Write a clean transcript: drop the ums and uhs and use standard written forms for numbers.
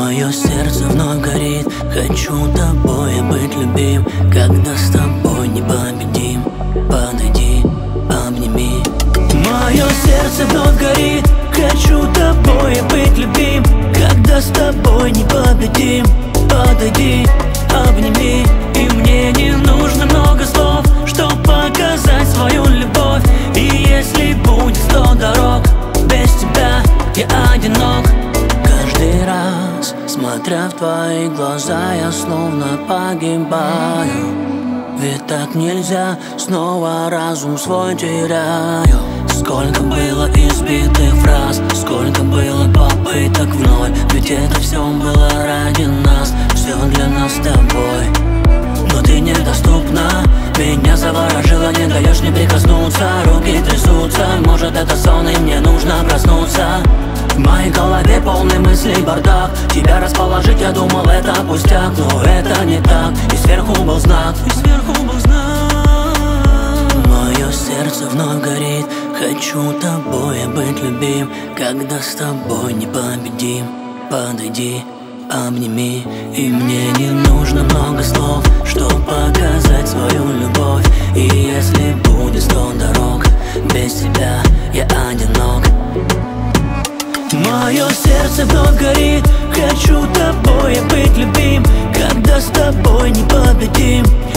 Мое сердце вновь горит, хочу тобой быть любим. Когда с тобой непобедим, подойди, обними. Мое сердце вновь горит, хочу тобой быть любим. Когда с тобой непобедим, подойди, обними. И мне не нужно много слов, чтоб показать свою любовь. И если будет 100 дорог, без тебя я одинок. Каждый раз, смотря в твои глаза, я словно погибаю. Ведь так нельзя, снова разум свой теряю. Сколько было избитых фраз, сколько было попыток вновь. Ведь это все было ради нас, все для нас с тобой. Но ты недоступна, меня заворожило, не даешь мне прикоснуться. Руки трясутся, может это сон и мне нужно проснуться. В моей голове полный мыслей бардак. Тебя расположить, я думал, это пустяк. Но это не так, и сверху был знак, Мое сердце вновь горит, хочу тобой быть любим. Когда с тобой непобедим, подойди, обними. И мне не нужно много слов, чтоб показать свою любовь. И если будет 100 дорог, без тебя я одинок. Мое сердце вновь горит, хочу тобой быть любим. Когда с тобой непобедим,